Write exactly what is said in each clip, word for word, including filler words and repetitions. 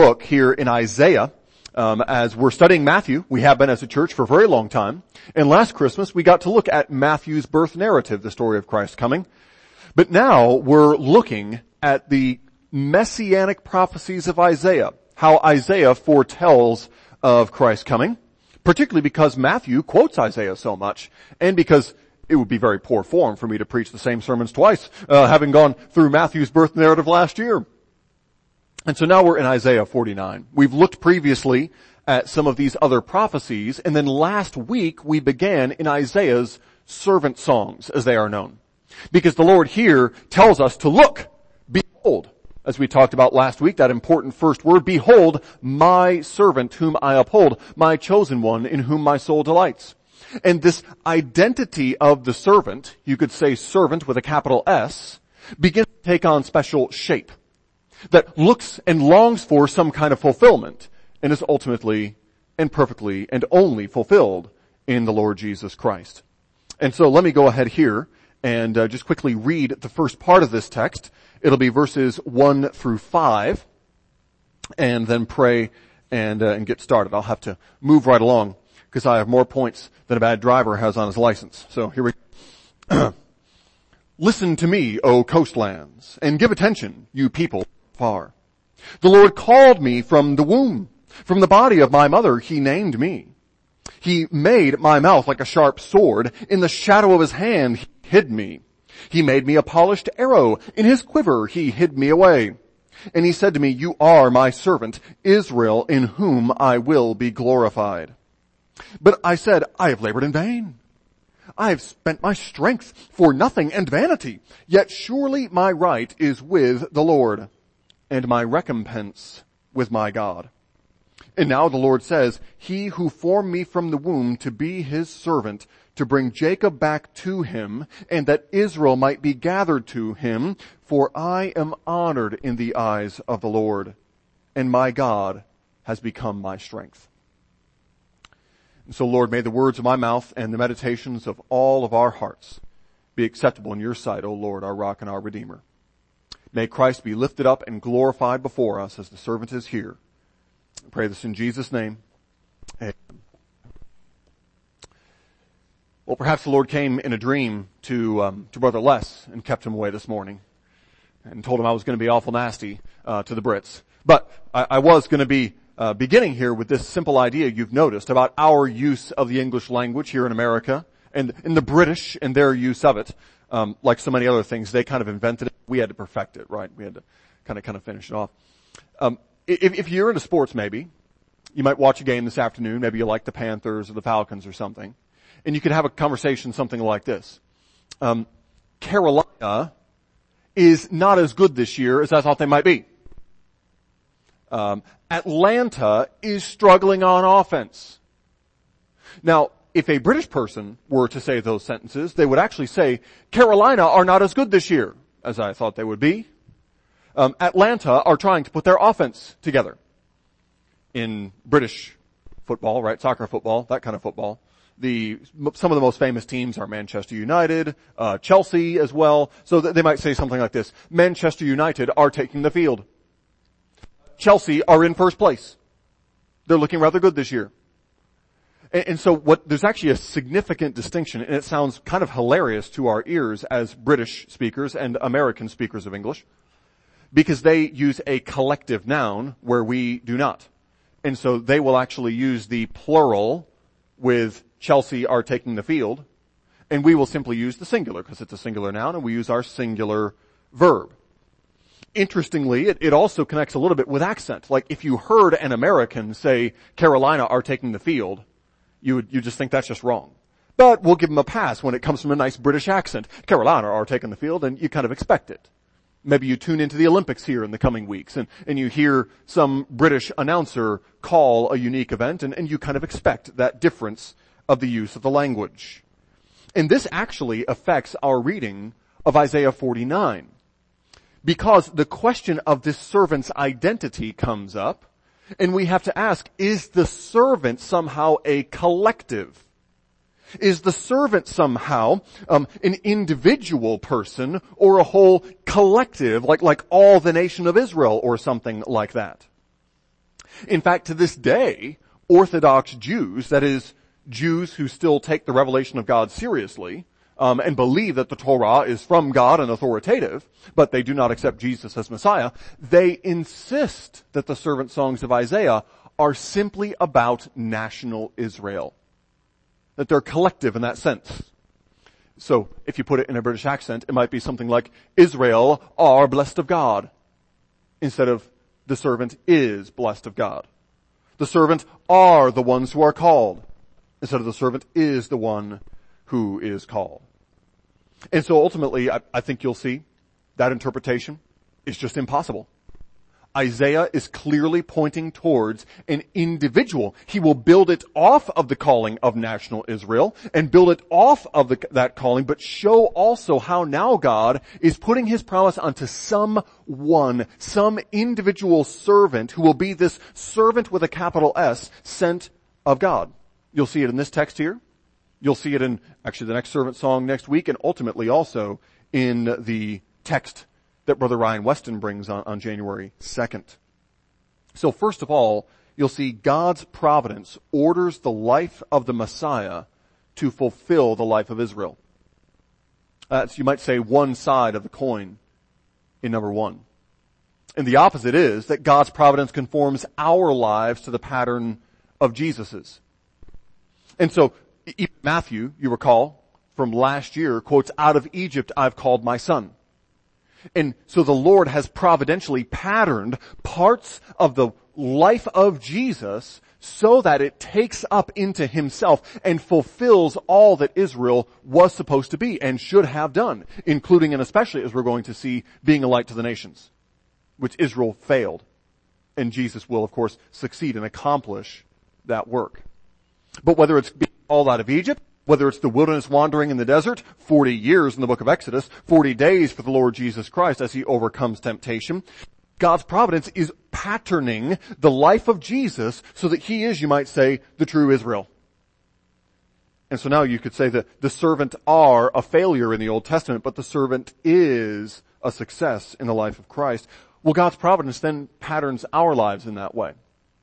look here in Isaiah. Um, as we're studying Matthew, we have been as a church for a very long time. And last Christmas, we got to look at Matthew's birth narrative, the story of Christ coming. But now we're looking at the messianic prophecies of Isaiah, how Isaiah foretells of Christ coming, particularly because Matthew quotes Isaiah so much, and because it would be very poor form for me to preach the same sermons twice, uh, having gone through Matthew's birth narrative last year. And so now we're in Isaiah forty-nine. We've looked previously at some of these other prophecies, and then last week we began in Isaiah's servant songs, as they are known. Because the Lord here tells us to look, behold, as we talked about last week, that important first word, behold, my servant whom I uphold, my chosen one in whom my soul delights. And this identity of the servant, you could say servant with a capital S, begins to take on special shape that looks and longs for some kind of fulfillment and is ultimately and perfectly and only fulfilled in the Lord Jesus Christ. And so let me go ahead here and uh, just quickly read the first part of this text. It'll be verses one through five, and then pray and uh, and get started. I'll have to move right along because I have more points than a bad driver has on his license. So here we go. Listen to me, O coastlands, and give attention, you people far. The Lord called me from the womb. From the body of my mother he named me. He made my mouth like a sharp sword. In the shadow of his hand he hid me. He made me a polished arrow. In his quiver he hid me away. And he said to me, you are my servant, Israel, in whom I will be glorified. But I said, I have labored in vain. I have spent my strength for nothing and vanity. Yet surely my right is with the Lord, and my recompense with my God. And now the Lord says, he who formed me from the womb to be his servant, to bring Jacob back to him, and that Israel might be gathered to him, for I am honored in the eyes of the Lord, and my God has become my strength. And so Lord, may the words of my mouth and the meditations of all of our hearts be acceptable in your sight, O Lord, our rock and our redeemer. May Christ be lifted up and glorified before us as the servant is here. I pray this in Jesus' name. Amen. Well, perhaps the Lord came in a dream to um, to Brother Les and kept him away this morning and told him I was going to be awful nasty uh, to the Brits. But I, I was going to be uh, beginning here with this simple idea you've noticed about our use of the English language here in America and, and the British and their use of it. Um, like so many other things, they kind of invented it. We had to perfect it, right? We had to kind of, kind of finish it off. Um, if, if you're into sports, maybe, you might watch a game this afternoon. Maybe you like the Panthers or the Falcons or something. And you could have a conversation something like this. Um, Carolina is not as good this year as I thought they might be. Um, Atlanta is struggling on offense. Now, if a British person were to say those sentences, they would actually say, Carolina are not as good this year as I thought they would be. Um, Atlanta are trying to put their offense together. In British football, right, soccer football, that kind of football, the some of the most famous teams are Manchester United, uh, Chelsea as well. So they might say something like this: Manchester United are taking the field. Chelsea are in first place. They're looking rather good this year. And so what, there's actually a significant distinction, and it sounds kind of hilarious to our ears as British speakers and American speakers of English, because they use a collective noun where we do not. And so they will actually use the plural with Chelsea are taking the field, and we will simply use the singular because it's a singular noun, and we use our singular verb. Interestingly, it, it also connects a little bit with accent. Like if you heard an American say Carolina are taking the field, you would, you just think that's just wrong. But we'll give them a pass when it comes from a nice British accent. Carolina are taking the field, and you kind of expect it. Maybe you tune into the Olympics here in the coming weeks, and, and you hear some British announcer call a unique event, and, and you kind of expect that difference of the use of the language. And this actually affects our reading of Isaiah forty-nine. Because the question of this servant's identity comes up, and we have to ask, is the servant somehow a collective? Is the servant somehow um, an individual person or a whole collective, like like all the nation of Israel or something like that? In fact, to this day, Orthodox Jews, that is, Jews who still take the revelation of God seriously, um, and believe that the Torah is from God and authoritative, but they do not accept Jesus as Messiah, they insist that the servant songs of Isaiah are simply about national Israel. That they're collective in that sense. So, if you put it in a British accent, it might be something like, Israel are blessed of God, instead of, the servant is blessed of God. The servant are the ones who are called, instead of the servant is the one who is called. And so ultimately, I, I think you'll see that interpretation is just impossible. Isaiah is clearly pointing towards an individual. He will build it off of the calling of national Israel and build it off of the, that calling, but show also how now God is putting his promise onto someone, some individual servant who will be this servant with a capital S, sent of God. You'll see it in this text here. You'll see it in actually the next servant song next week, and ultimately also in the text that Brother Ryan Weston brings on, on January second. So first of all, you'll see God's providence orders the life of the Messiah to fulfill the life of Israel. That's, you might say, one side of the coin in number one. And the opposite is that God's providence conforms our lives to the pattern of Jesus's. And so, Matthew, you recall, from last year, quotes, "Out of Egypt I've called my son." And so the Lord has providentially patterned parts of the life of Jesus so that it takes up into himself and fulfills all that Israel was supposed to be and should have done, including and especially, as we're going to see, being a light to the nations, which Israel failed. And Jesus will, of course, succeed and accomplish that work. But whether it's being called out of Egypt, whether it's the wilderness wandering in the desert, forty years in the book of Exodus, forty days for the Lord Jesus Christ as he overcomes temptation, God's providence is patterning the life of Jesus so that he is, you might say, the true Israel. And so now you could say that the servant are a failure in the Old Testament, but the servant is a success in the life of Christ. Well, God's providence then patterns our lives in that way.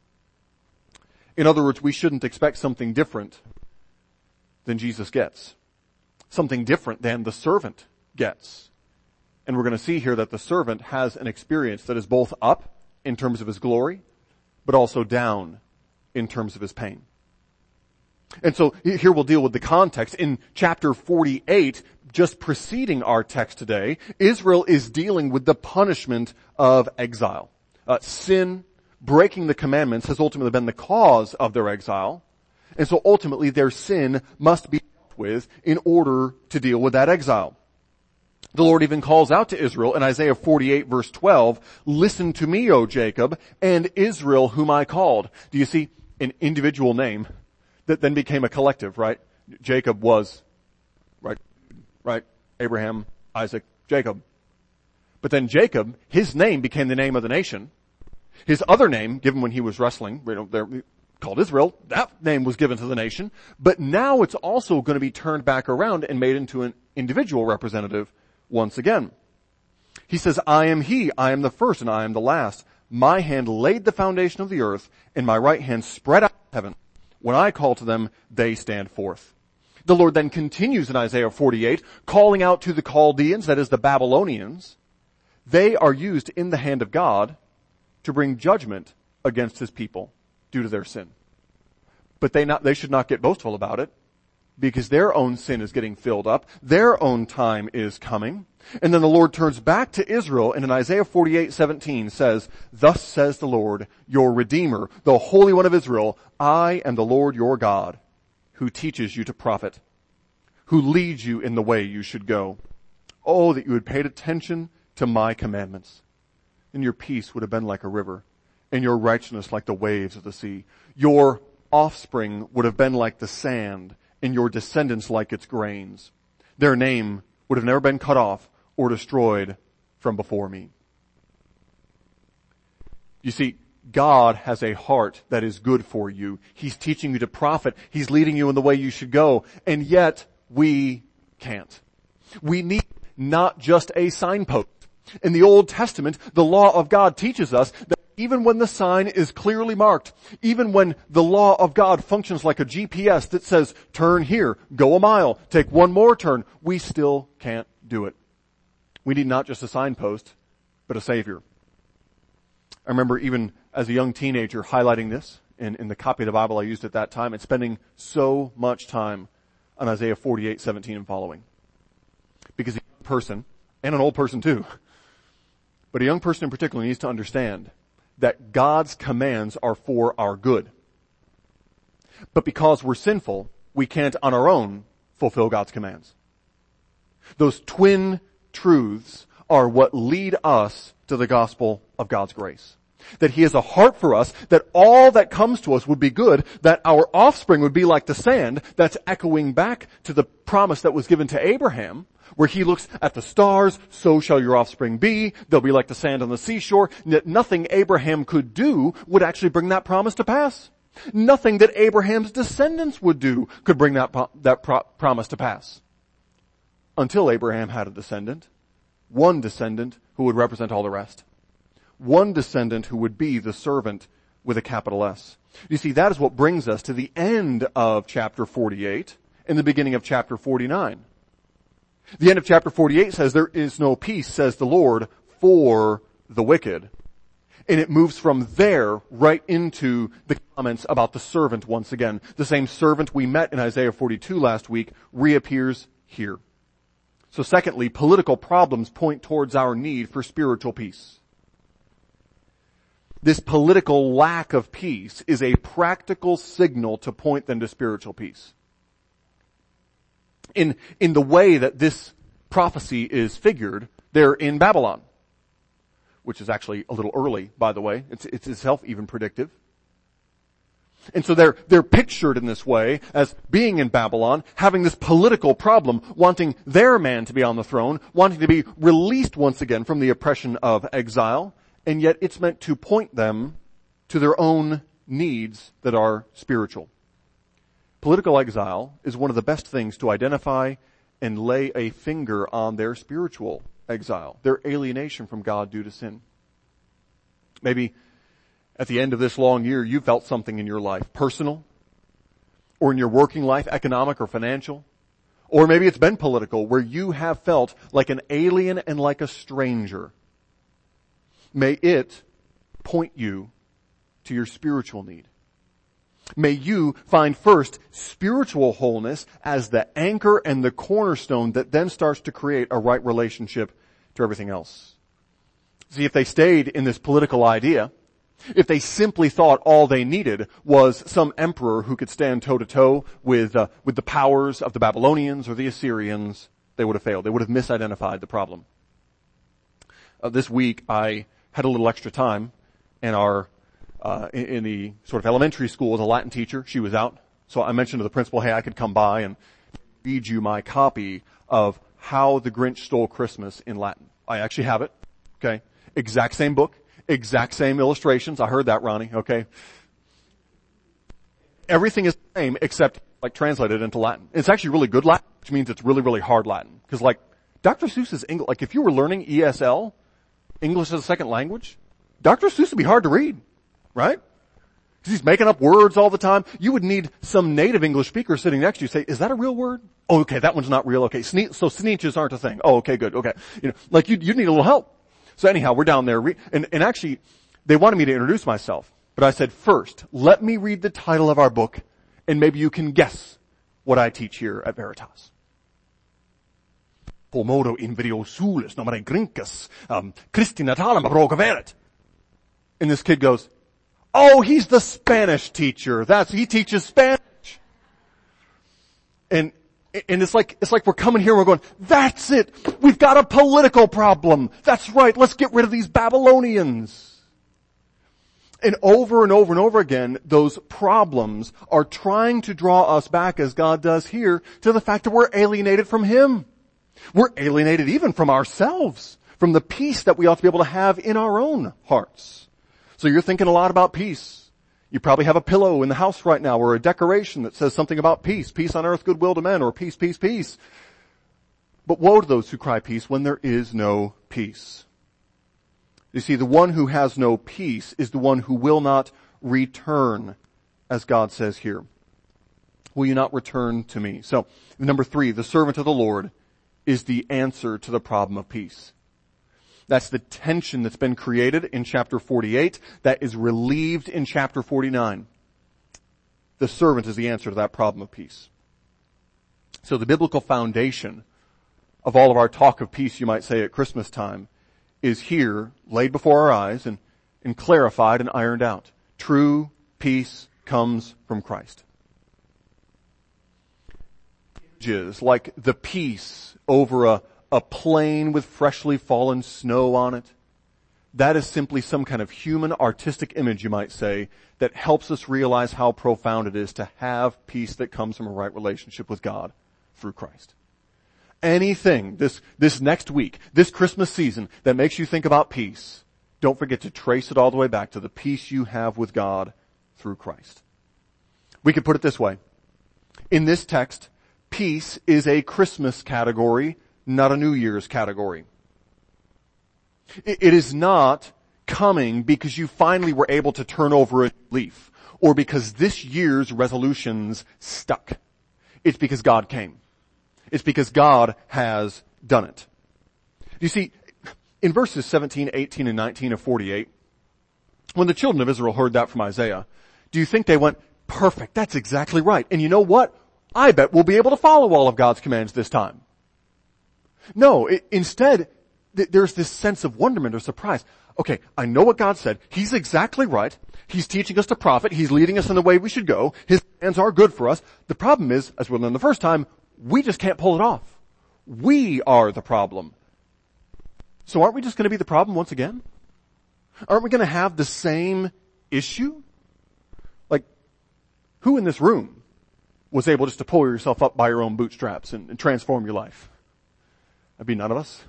In other words, we shouldn't expect something different than Jesus gets. Something different than the servant gets. And we're going to see here that the servant has an experience that is both up in terms of his glory, but also down in terms of his pain. And so here we'll deal with the context. In chapter forty-eight, just preceding our text today, Israel is dealing with the punishment of exile. Uh, sin, breaking the commandments, has ultimately been the cause of their exile. And so ultimately their sin must be dealt with in order to deal with that exile. The Lord even calls out to Israel in Isaiah forty-eight verse twelve, "Listen to me, O Jacob, and Israel whom I called." Do you see an individual name that then became a collective, right? Jacob was, right, right, Abraham, Isaac, Jacob. But then Jacob, his name became the name of the nation. His other name, given when he was wrestling, you know, there, called Israel, that name was given to the nation, but now it's also going to be turned back around and made into an individual representative once again. He says, "I am he, I am the first and I am the last. My hand laid the foundation of the earth and my right hand spread out heaven. When I call to them, they stand forth." The Lord then continues in Isaiah forty-eight, calling out to the Chaldeans, that is the Babylonians. They are used in the hand of God to bring judgment against his people due to their sin. But they not, they should not get boastful about it, because their own sin is getting filled up. Their own time is coming. And then the Lord turns back to Israel and in Isaiah forty-eight seventeen says, "Thus says the Lord, your Redeemer, the Holy One of Israel, I am the Lord your God, who teaches you to profit, who leads you in the way you should go. Oh, that you had paid attention to my commandments. And your peace would have been like a river, and your righteousness like the waves of the sea. Your offspring would have been like the sand, and your descendants like its grains. Their name would have never been cut off or destroyed from before me." You see, God has a heart that is good for you. He's teaching you to profit. He's leading you in the way you should go. And yet, we can't. We need not just a signpost. In the Old Testament, the law of God teaches us that even when the sign is clearly marked, even when the law of God functions like a G P S that says, turn here, go a mile, take one more turn, we still can't do it. We need not just a signpost, but a Savior. I remember even as a young teenager highlighting this in, in the copy of the Bible I used at that time and spending so much time on Isaiah forty-eight, seventeen and following. Because a young person, and an old person too, but a young person in particular needs to understand that God's commands are for our good. But because we're sinful, we can't on our own fulfill God's commands. Those twin truths are what lead us to the gospel of God's grace. That He has a heart for us, that all that comes to us would be good, that our offspring would be like the sand. That's echoing back to the promise that was given to Abraham, where he looks at the stars, so shall your offspring be. They'll be like the sand on the seashore. That nothing Abraham could do would actually bring that promise to pass. Nothing that Abraham's descendants would do could bring that, that pro- promise to pass. Until Abraham had a descendant, one descendant who would represent all the rest. One descendant who would be the servant with a capital S. You see, that is what brings us to the end of chapter forty-eight and the beginning of chapter forty-nine. The end of chapter forty-eight says, there is no peace, says the Lord, for the wicked. And it moves from there right into the comments about the servant once again. The same servant we met in Isaiah forty-two last week reappears here. So secondly, political problems point towards our need for spiritual peace. This political lack of peace is a practical signal to point them to spiritual peace. In, in the way that this prophecy is figured, they're in Babylon, which is actually a little early, by the way. It's, it's itself even predictive. And so they're, they're pictured in this way as being in Babylon, having this political problem, wanting their man to be on the throne, wanting to be released once again from the oppression of exile, and yet it's meant to point them to their own needs that are spiritual. Political exile is one of the best things to identify and lay a finger on their spiritual exile, their alienation from God due to sin. Maybe at the end of this long year, you felt something in your life, personal, or in your working life, economic or financial, or maybe it's been political, where you have felt like an alien and like a stranger. May it point you to your spiritual need. May you find first spiritual wholeness as the anchor and the cornerstone that then starts to create a right relationship to everything else. See, if they stayed in this political idea, if they simply thought all they needed was some emperor who could stand toe to toe with uh, with the powers of the Babylonians or the Assyrians, they would have failed. They would have misidentified the problem. Uh, this week, I had a little extra time, and our uh, in, in the sort of elementary school as a Latin teacher, she was out. So I mentioned to the principal, hey, I could come by and read you my copy of How the Grinch Stole Christmas in Latin. I actually have it. Okay. Exact same book. Exact same illustrations. I heard that, Ronnie. Okay. Everything is the same except like translated into Latin. It's actually really good Latin, which means it's really, really hard Latin. Cause like Doctor Seuss's English, like if you were learning E S L, English as a second language, Doctor Seuss would be hard to read, right? Because he's making up words all the time. You would need some native English speaker sitting next to you say, is that a real word? Oh, okay, that one's not real. Okay, Sne- so sneetches aren't a thing. Oh, okay, good. Okay. You know, like you you need a little help. So anyhow, we're down there, re- and, and actually, they wanted me to introduce myself. But I said, first, let me read the title of our book, and maybe you can guess what I teach here at Veritas. Pomodo invidio sulis nomare grincus, um, Christi natalem abrogaverit. And this kid goes, oh, he's the Spanish teacher. That's, he teaches Spanish. And, and it's like, it's like we're coming here and we're going, that's it. We've got a political problem. That's right. Let's get rid of these Babylonians. And over and over and over again, those problems are trying to draw us back, as God does here, to the fact that we're alienated from Him. We're alienated even from ourselves, from the peace that we ought to be able to have in our own hearts. So you're thinking a lot about peace. You probably have a pillow in the house right now or a decoration that says something about peace. Peace on earth, goodwill to men, or peace, peace, peace. But woe to those who cry peace when there is no peace. You see, the one who has no peace is the one who will not return, as God says here. Will you not return to me? So, number three, the servant of the Lord is the answer to the problem of peace. That's the tension that's been created in chapter forty-eight that is relieved in chapter forty-nine. The servant is the answer to that problem of peace. So the biblical foundation of all of our talk of peace, you might say, at Christmas time, is here, laid before our eyes and, and clarified and ironed out. True peace comes from Christ. Images like the peace over a, a plain with freshly fallen snow on it, that is simply some kind of human artistic image, you might say, that helps us realize how profound it is to have peace that comes from a right relationship with God through Christ. Anything this, this next week, this Christmas season that makes you think about peace, don't forget to trace it all the way back to the peace you have with God through Christ. We could put it this way. In this text, peace is a Christmas category, not a New Year's category. It is not coming because you finally were able to turn over a leaf or because this year's resolutions stuck. It's because God came. It's because God has done it. You see, in verses seventeen, eighteen, and nineteen of forty-eight, when the children of Israel heard that from Isaiah, do you think they went, perfect, that's exactly right. And you know what? I bet we'll be able to follow all of God's commands this time. No, it, instead, th- there's this sense of wonderment or surprise. Okay, I know what God said. He's exactly right. He's teaching us to profit. He's leading us in the way we should go. His plans are good for us. The problem is, as we learned the first time, we just can't pull it off. We are the problem. So aren't we just going to be the problem once again? Aren't we going to have the same issue? Like, who in this room was able just to pull yourself up by your own bootstraps and, and transform your life? That'd be none of us.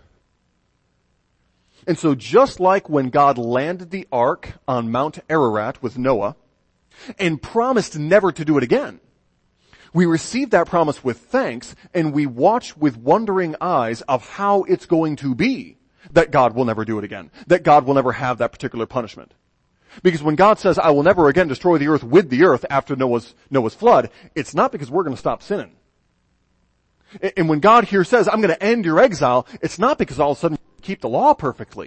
And so just like when God landed the ark on Mount Ararat with Noah and promised never to do it again, we receive that promise with thanks and we watch with wondering eyes of how it's going to be that God will never do it again, that God will never have that particular punishment. Because when God says, I will never again destroy the earth with the earth after Noah's, Noah's flood, it's not because we're going to stop sinning. And when God here says, I'm going to end your exile, it's not because all of a sudden you keep the law perfectly.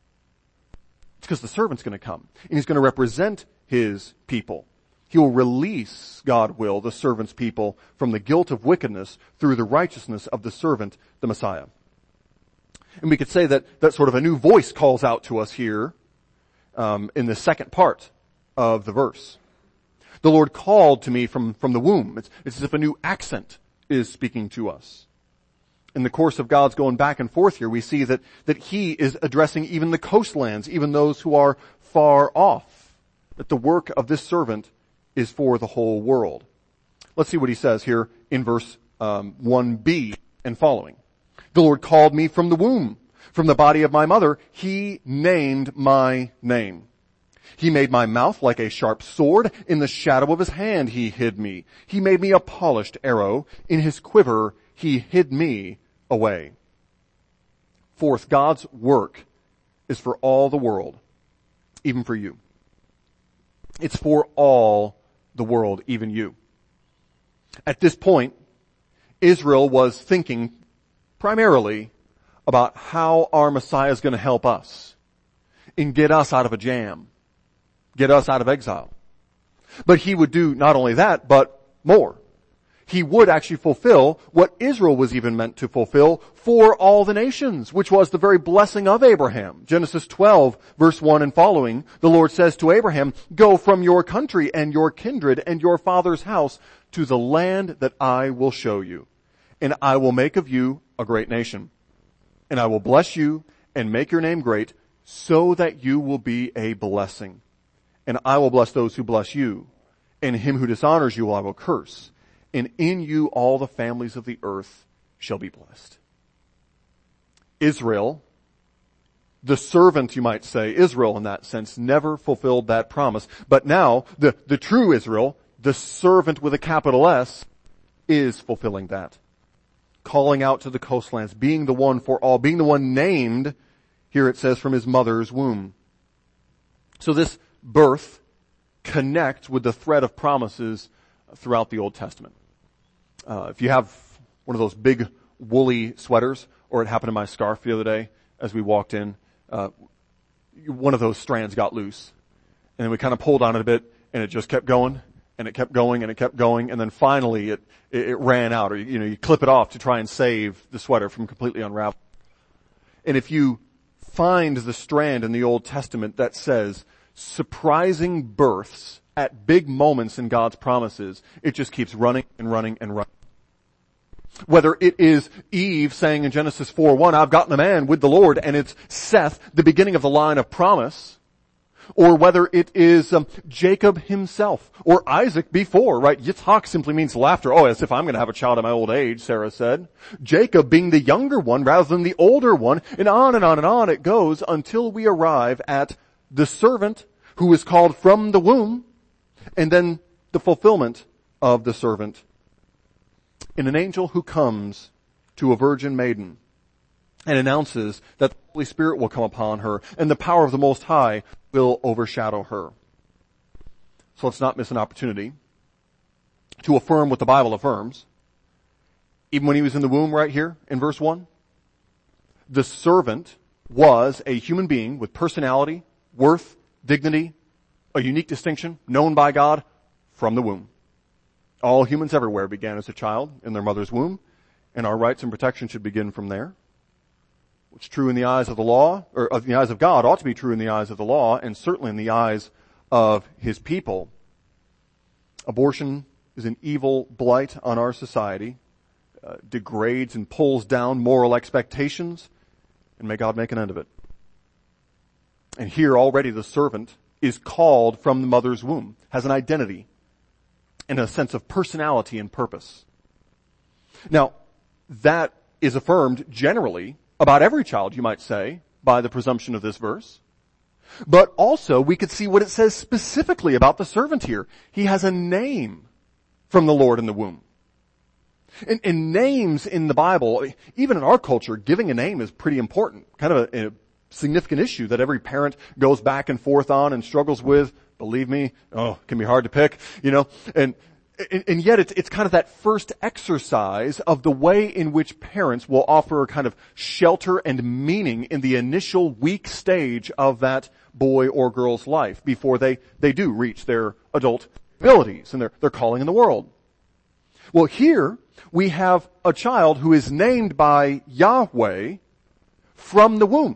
It's because the servant's going to come and he's going to represent his people. He will release, God will, the servant's people from the guilt of wickedness through the righteousness of the servant, the Messiah. And we could say that, that sort of a new voice calls out to us here um, in the second part of the verse. The Lord called to me from, from the womb. It's, it's as if a new accent is speaking to us. In the course of God's going back and forth here, we see that, that He is addressing even the coastlands, even those who are far off. That the work of this servant is for the whole world. Let's see what He says here in verse um, one b and following. The Lord called me from the womb. From the body of my mother, He named my name. He made my mouth like a sharp sword. In the shadow of His hand He hid me. He made me a polished arrow. In His quiver He hid me away. Fourth, God's work is for all the world, even for you. It's for all the world, even you. At this point, Israel was thinking primarily about how our Messiah is going to help us and get us out of a jam, get us out of exile. But He would do not only that, but more. He would actually fulfill what Israel was even meant to fulfill for all the nations, which was the very blessing of Abraham. Genesis twelve, verse one and following, the Lord says to Abraham, go from your country and your kindred and your father's house to the land that I will show you. And I will make of you a great nation. And I will bless you and make your name great so that you will be a blessing. And I will bless those who bless you, and him who dishonors you I will curse. And in you all the families of the earth shall be blessed. Israel, the servant, you might say, Israel in that sense, never fulfilled that promise. But now, the, the true Israel, the servant with a capital S, is fulfilling that. Calling out to the coastlands, being the one for all, being the one named, Here it says from his mother's womb. So this birth connects with the thread of promises throughout the Old Testament. Uh, if you have one of those big woolly sweaters, or it happened in my scarf the other day as we walked in, uh, one of those strands got loose. And then we kind of pulled on it a bit, and it just kept going, and it kept going, and it kept going, and then finally it, it, it ran out, or you know, you clip it off to try and save the sweater from completely unraveling. And if you find the strand in the Old Testament that says surprising births at big moments in God's promises, it just keeps running and running and running. Whether it is Eve saying in Genesis four one, I've gotten a man with the Lord, and it's Seth, the beginning of the line of promise, or whether it is um, Jacob himself, or Isaac before, right? Yitzhak simply means laughter. Oh, as if I'm going to have a child in my old age, Sarah said. Jacob being the younger one rather than the older one, and on and on and on it goes until we arrive at the servant who is called from the womb, and then the fulfillment of the servant in an angel who comes to a virgin maiden and announces that the Holy Spirit will come upon her and the power of the Most High will overshadow her. So let's not miss an opportunity to affirm what the Bible affirms. Even when he was in the womb right here in verse one, the servant was a human being with personality, worth, dignity, a unique distinction known by God from the womb. All humans everywhere began as a child in their mother's womb, and our rights and protection should begin from there. What's true in the eyes of the law, or in the eyes of God, ought to be true in the eyes of the law, and certainly in the eyes of his people. Abortion is an evil blight on our society, uh, degrades and pulls down moral expectations, and may God make an end of it. And here already the servant is called from the mother's womb, has an identity, and a sense of personality and purpose. Now, that is affirmed generally about every child, you might say, by the presumption of this verse. But also, we could see what it says specifically about the servant here. He has a name from the Lord in the womb. And, and names in the Bible, even in our culture, giving a name is pretty important. Kind of a, a significant issue that every parent goes back and forth on and struggles with. Believe me, oh, it can be hard to pick, you know, and, and, and yet it's, it's kind of that first exercise of the way in which parents will offer a kind of shelter and meaning in the initial weak stage of that boy or girl's life before they, they do reach their adult abilities and their, their calling in the world. Well, here we have a child who is named by Yahweh from the womb.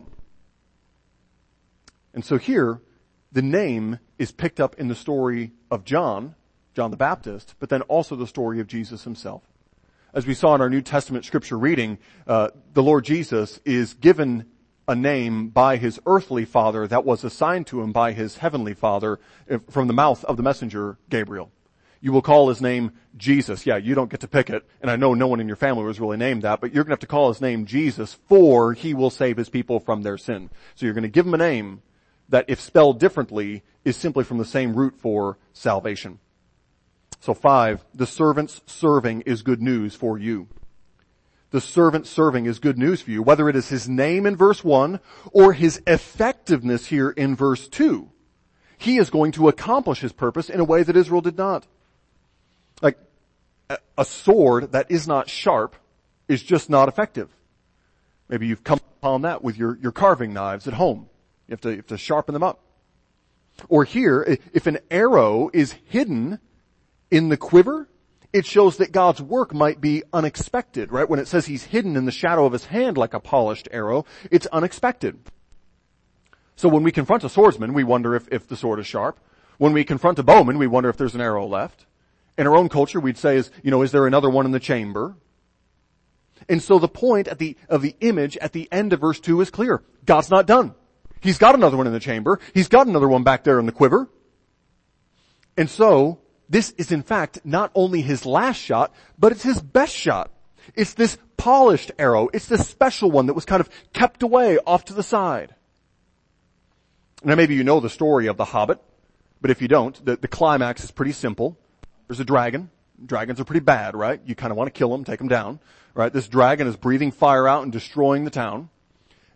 And so here, the name is picked up in the story of John, John the Baptist, but then also the story of Jesus himself. As we saw in our New Testament scripture reading, uh, the Lord Jesus is given a name by his earthly father that was assigned to him by his heavenly father from the mouth of the messenger Gabriel. You will call his name Jesus. Yeah, you don't get to pick it, and I know no one in your family was really named that, but you're going to have to call his name Jesus, for he will save his people from their sin. So you're going to give him a name that, if spelled differently, is simply from the same root for salvation. So five, the servant's serving is good news for you. The servant serving is good news for you, whether it is his name in verse one or his effectiveness here in verse two. He is going to accomplish his purpose in a way that Israel did not. Like, a sword that is not sharp is just not effective. Maybe you've come upon that with your, your carving knives at home. You have to, you have to sharpen them up. Or here, if an arrow is hidden in the quiver, it shows that God's work might be unexpected, right? When it says he's hidden in the shadow of his hand like a polished arrow, it's unexpected. So when we confront a swordsman, we wonder if, if the sword is sharp. When we confront a bowman, we wonder if there's an arrow left. In our own culture, we'd say, is, you know, is there another one in the chamber? And so the point at the, of the image at the end of verse two is clear. God's not done. He's got another one in the chamber. He's got another one back there in the quiver. And so, this is in fact not only his last shot, but it's his best shot. It's this polished arrow. It's this special one that was kind of kept away off to the side. Now maybe you know the story of the Hobbit, but if you don't, the, the climax is pretty simple. There's a dragon. Dragons are pretty bad, right? You kind of want to kill them, take them down, right? This dragon is breathing fire out and destroying the town.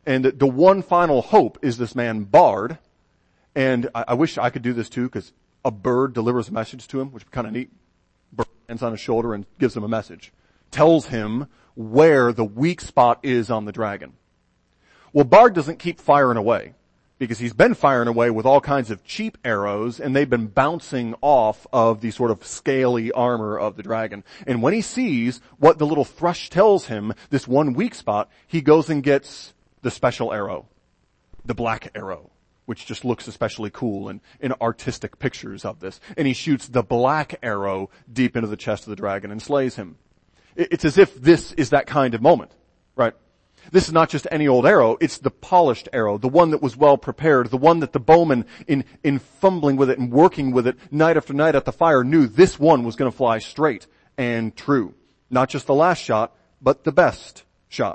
And the one final hope is this man Bard. And I, I wish I could do this too, because a bird delivers a message to him, which is kind of neat. Bird lands on his shoulder and gives him a message. Tells him where the weak spot is on the dragon. Well, Bard doesn't keep firing away, because he's been firing away with all kinds of cheap arrows, and they've been bouncing off of the sort of scaly armor of the dragon. And when he sees what the little thrush tells him, this one weak spot, he goes and gets the special arrow, the black arrow, which just looks especially cool in, in artistic pictures of this. And he shoots the black arrow deep into the chest of the dragon and slays him. It's as if this is that kind of moment, right? This is not just any old arrow, it's the polished arrow, the one that was well prepared, the one that the bowman, in, in fumbling with it and working with it night after night at the fire, knew this one was going to fly straight and true. Not just the last shot, but the best shot.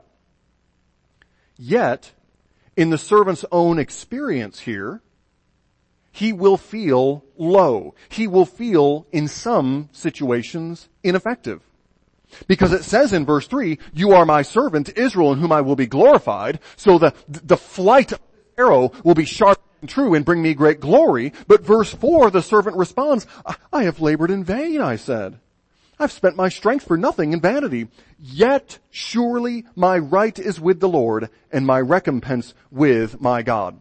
Yet, in the servant's own experience here, he will feel low. He will feel, in some situations, ineffective. Because it says in verse three, you are my servant, Israel, in whom I will be glorified. So the, the flight of the arrow will be sharp and true and bring me great glory. But verse four, the servant responds, I have labored in vain, I said. I've spent my strength for nothing in vanity. Yet surely my right is with the Lord and my recompense with my God.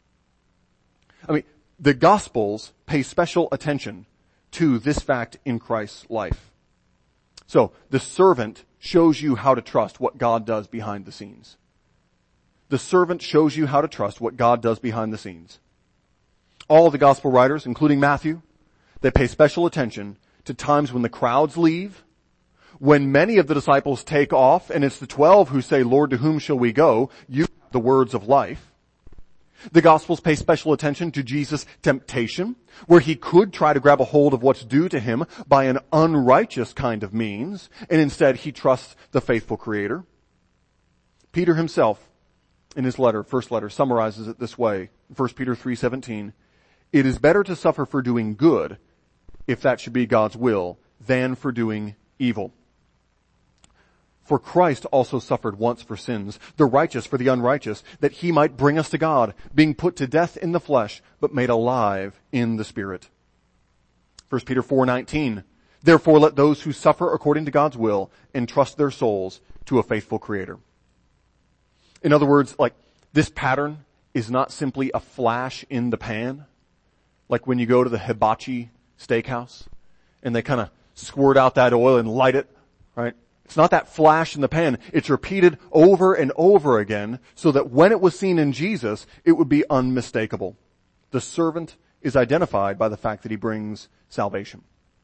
I mean, the Gospels pay special attention to this fact in Christ's life. So, the servant shows you how to trust what God does behind the scenes. The servant shows you how to trust what God does behind the scenes. All the gospel writers, including Matthew, they pay special attention to times when the crowds leave, when many of the disciples take off, and it's the twelve who say, Lord, to whom shall we go? You have the words of life. The Gospels pay special attention to Jesus' temptation, where he could try to grab a hold of what's due to him by an unrighteous kind of means, and instead he trusts the faithful Creator. Peter himself, in his letter, first letter, summarizes it this way, First Peter three seventeen, it is better to suffer for doing good, if that should be God's will, than for doing evil. For Christ also suffered once for sins, the righteous for the unrighteous, that he might bring us to God, being put to death in the flesh, but made alive in the Spirit. First Peter four nineteen, therefore let those who suffer according to God's will entrust their souls to a faithful Creator. In other words, like, this pattern is not simply a flash in the pan, like when you go to the Hibachi Steakhouse, and they kind of squirt out that oil and light it, right? It's not that flash in the pan. It's repeated over and over again so that when it was seen in Jesus, it would be unmistakable. The servant is identified by the fact that he brings salvation.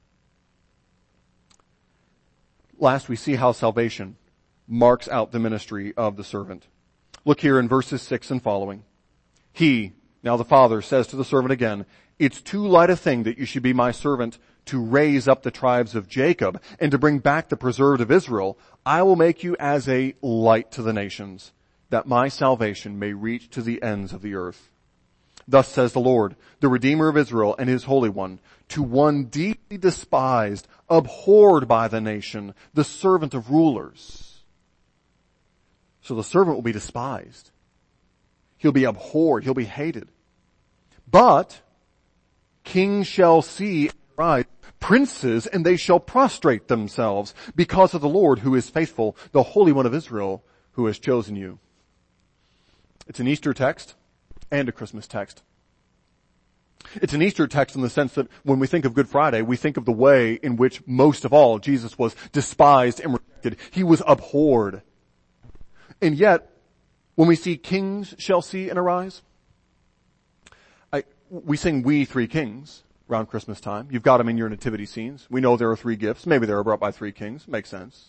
Last, we see how salvation marks out the ministry of the servant. Look here in verses six and following. He, now the Father, says to the servant again, it's too light a thing that you should be my servant to raise up the tribes of Jacob and to bring back the preserved of Israel. I will make you as a light to the nations, that my salvation may reach to the ends of the earth. Thus says the Lord, the Redeemer of Israel and his Holy One, to one deeply despised, abhorred by the nation, the servant of rulers. So the servant will be despised. He'll be abhorred. He'll be hated. But kings shall see and rise, princes, and they shall prostrate themselves because of the Lord who is faithful, the Holy One of Israel who has chosen you. It's an Easter text and a Christmas text. It's an Easter text in the sense that when we think of Good Friday, we think of the way in which most of all Jesus was despised and rejected. He was abhorred. And yet, when we see kings shall see and arise, I, we sing We Three Kings around Christmas time. You've got them in your nativity scenes. We know there are three gifts. Maybe they were brought by three kings. Makes sense.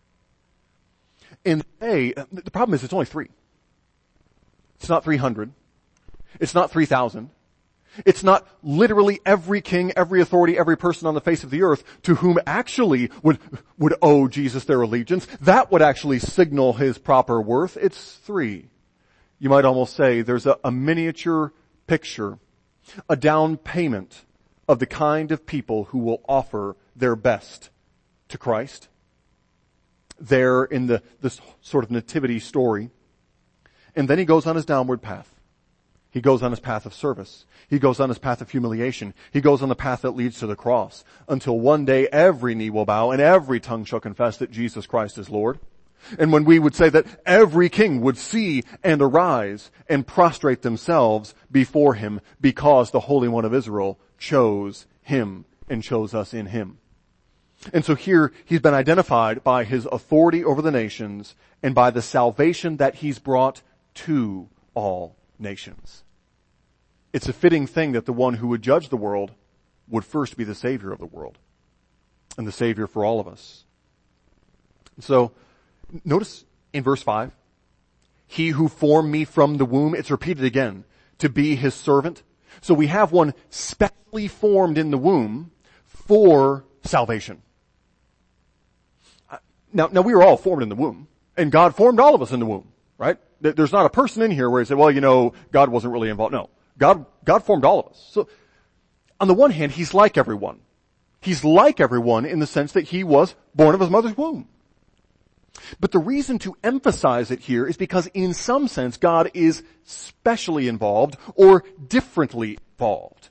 And they, the problem is it's only three. It's not three hundred. It's not three thousand. It's not literally every king, every authority, every person on the face of the earth to whom actually would, would owe Jesus their allegiance. That would actually signal his proper worth. It's three. You might almost say there's a, a miniature picture, a down payment of the kind of people who will offer their best to Christ. There in the, this sort of nativity story. And then he goes on his downward path. He goes on his path of service. He goes on his path of humiliation. He goes on the path that leads to the cross until one day every knee will bow and every tongue shall confess that Jesus Christ is Lord. And when we would say that every king would see and arise and prostrate themselves before him because the Holy One of Israel chose him and chose us in him. And so here he's been identified by his authority over the nations and by the salvation that he's brought to all nations. It's a fitting thing that the one who would judge the world would first be the Savior of the world and the Savior for all of us. So notice in verse five, he who formed me from the womb, it's repeated again, to be his servant. So we have one specially formed in the womb for salvation. Now, now we were all formed in the womb, and God formed all of us in the womb, right? There's not a person in here where you say, well, you know, God wasn't really involved. No. God, God formed all of us. So, on the one hand, he's like everyone. He's like everyone in the sense that he was born of his mother's womb. But the reason to emphasize it here is because in some sense God is specially involved or differently involved.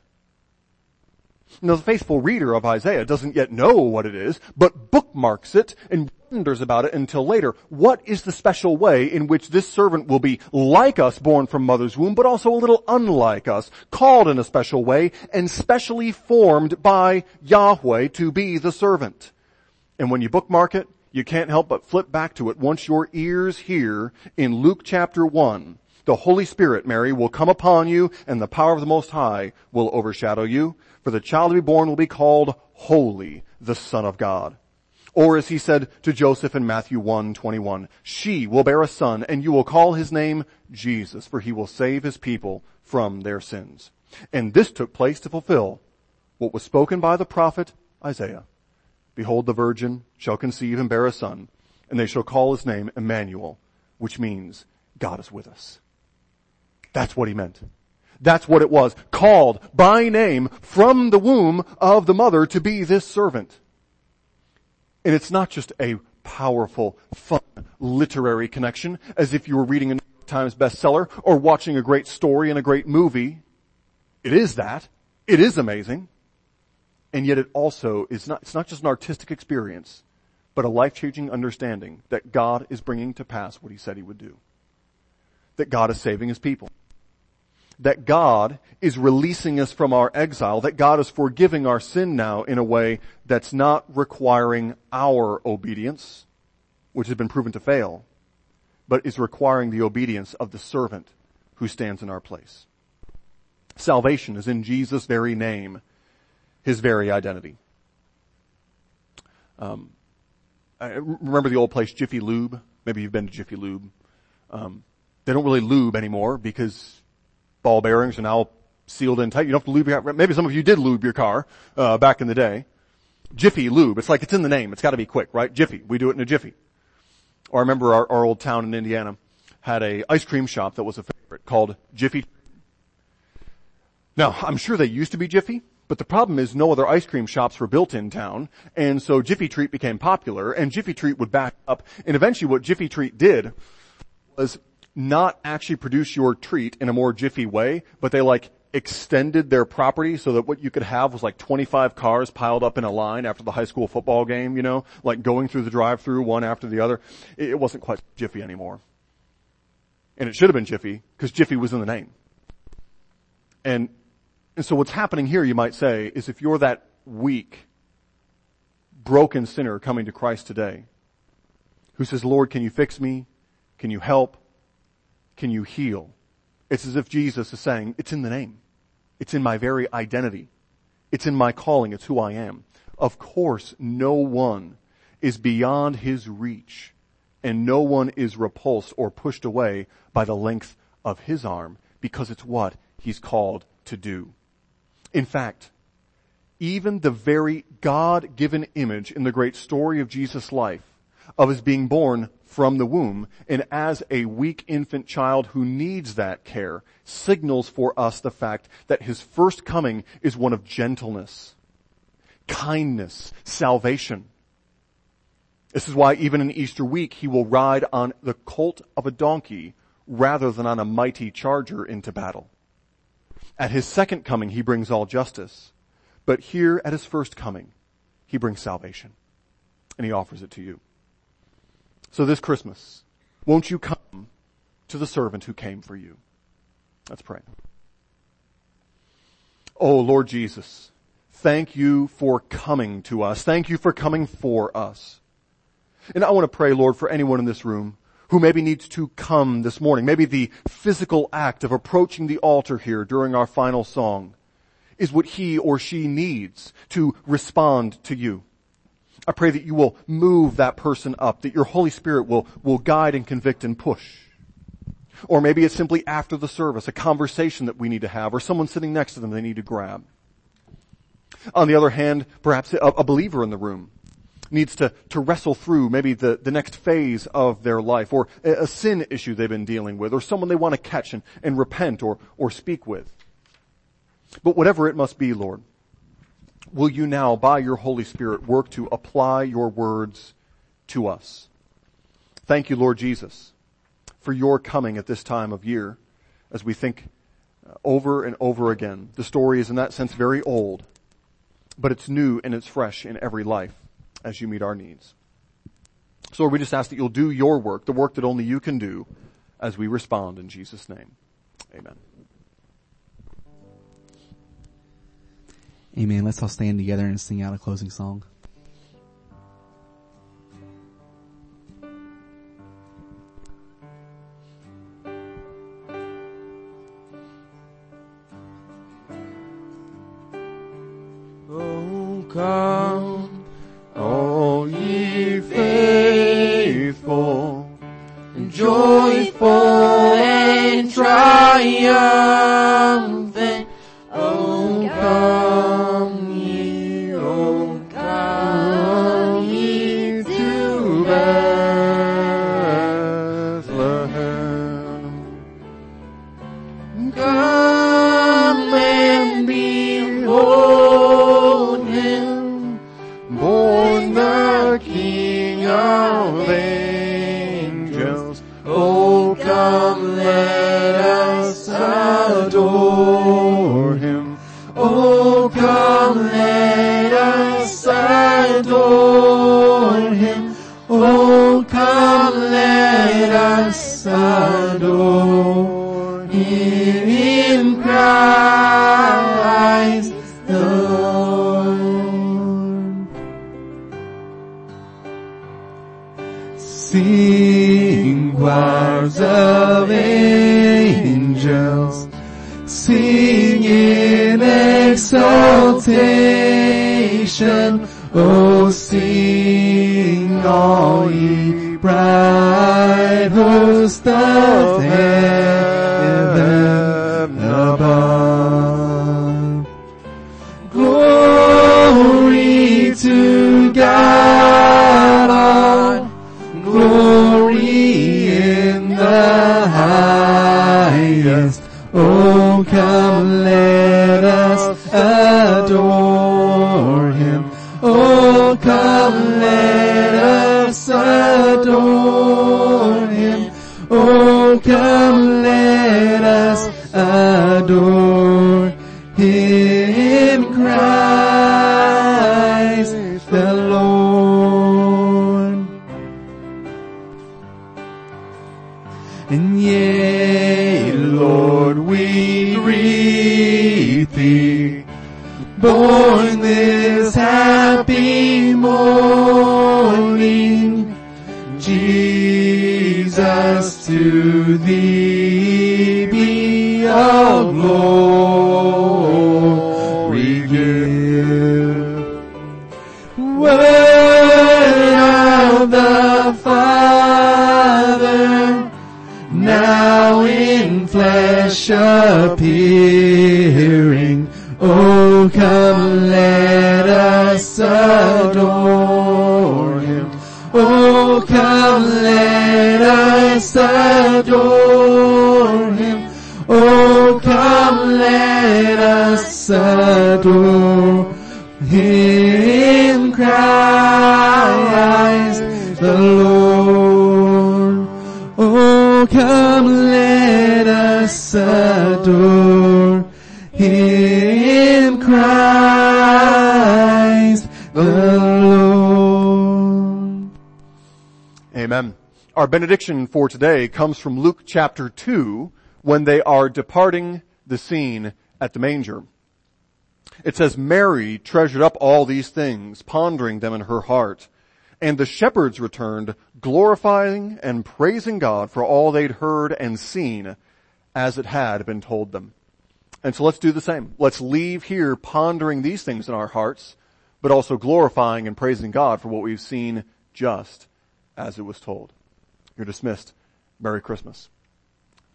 Now the faithful reader of Isaiah doesn't yet know what it is, but bookmarks it and wonders about it until later. What is the special way in which this servant will be like us, born from mother's womb, but also a little unlike us, called in a special way, and specially formed by Yahweh to be the servant? And when you bookmark it, you can't help but flip back to it once your ears hear in Luke chapter one. The Holy Spirit, Mary, will come upon you, and the power of the Most High will overshadow you. For the child to be born will be called Holy, the Son of God. Or as he said to Joseph in Matthew one twenty-one, she will bear a son, and you will call his name Jesus, for he will save his people from their sins. And this took place to fulfill what was spoken by the prophet Isaiah. Behold, the virgin shall conceive and bear a son, and they shall call his name Emmanuel, which means God is with us. That's what he meant. That's what it was. Called by name from the womb of the mother to be this servant. And it's not just a powerful, fun, literary connection, as if you were reading a New York Times bestseller or watching a great story in a great movie. It is that. It is amazing. And yet it also is not, it's not just an artistic experience, but a life-changing understanding that God is bringing to pass what he said he would do. That God is saving his people. That God is releasing us from our exile, that God is forgiving our sin now in a way that's not requiring our obedience, which has been proven to fail, but is requiring the obedience of the servant who stands in our place. Salvation is in Jesus' very name, his very identity. Um, I remember the old place Jiffy Lube. Maybe you've been to Jiffy Lube. Um, they don't really lube anymore because ball bearings are now sealed in tight. You don't have to lube your car. Maybe some of you did lube your car uh, back in the day. Jiffy Lube. It's like it's in the name. It's got to be quick, right? Jiffy. We do it in a jiffy. Or I remember our, our old town in Indiana had a ice cream shop that was a favorite called Jiffy. Now, I'm sure they used to be Jiffy, but the problem is no other ice cream shops were built in town, and so Jiffy Treat became popular, and Jiffy Treat would back up. And eventually what Jiffy Treat did was not actually produce your treat in a more jiffy way, but they like extended their property so that what you could have was like twenty-five cars piled up in a line after the high school football game, you know, like going through the drive-through one after the other. It wasn't quite Jiffy anymore. And it should have been Jiffy because Jiffy was in the name. And, and so what's happening here, you might say, is if you're that weak, broken sinner coming to Christ today who says, Lord, can you fix me? Can you help? Can you heal? It's as if Jesus is saying, it's in the name. It's in my very identity. It's in my calling. It's who I am. Of course, no one is beyond his reach, and no one is repulsed or pushed away by the length of his arm, because it's what he's called to do. In fact, even the very God-given image in the great story of Jesus' life, of his being born from the womb, and as a weak infant child who needs that care, signals for us the fact that his first coming is one of gentleness, kindness, salvation. This is why even in Easter week, he will ride on the colt of a donkey rather than on a mighty charger into battle. At his second coming, he brings all justice. But here at his first coming, he brings salvation. And he offers it to you. So this Christmas, won't you come to the servant who came for you? Let's pray. Oh, Lord Jesus, thank you for coming to us. Thank you for coming for us. And I want to pray, Lord, for anyone in this room who maybe needs to come this morning. Maybe the physical act of approaching the altar here during our final song is what he or she needs to respond to you. I pray that you will move that person up, that your Holy Spirit will, will guide and convict and push. Or maybe it's simply after the service, a conversation that we need to have, or someone sitting next to them they need to grab. On the other hand, perhaps a, a believer in the room needs to, to wrestle through maybe the, the next phase of their life, or a, a sin issue they've been dealing with, or someone they want to catch and, and repent or, or speak with. But whatever it must be, Lord, will you now, by your Holy Spirit, work to apply your words to us? Thank you, Lord Jesus, for your coming at this time of year as we think over and over again. The story is in that sense very old, but it's new and it's fresh in every life as you meet our needs. So Lord, we just ask that you'll do your work, the work that only you can do, as we respond in Jesus' name. Amen. Amen. Let's all stand together and sing out a closing song. Oh, come, all ye faithful, and joyful and triumphant. Oh, come ye, oh, come ye to Bethlehem. Come and behold him, born the King of angels. Oh, come, let us adore him. Oh, come, let us adore him. Oh, come, let us adore him in Christ the Lord. Sing, choirs of angels, sing in exaltation. Oh, sing all ye bright host of heaven above. Glory to God on glory in the highest. Oh, come, let us adore him. Oh, come, let us adore him. Oh, come, let us adore him, Christ the Lord. And yea, Lord, we greet thee, born this happy morning. Jesus, to thee be all glory give. Word of the Father, now in flesh appearing. Oh, come, let us adore him. Oh, come, let us adore him. Oh, come, let us adore him, Christ the Lord. Oh, come, let Amen. Our benediction for today comes from Luke chapter two, when they are departing the scene at the manger. It says, Mary treasured up all these things, pondering them in her heart. And the shepherds returned, glorifying and praising God for all they'd heard and seen as it had been told them. And so let's do the same. Let's leave here pondering these things in our hearts, but also glorifying and praising God for what we've seen just as it was told. You're dismissed. Merry Christmas.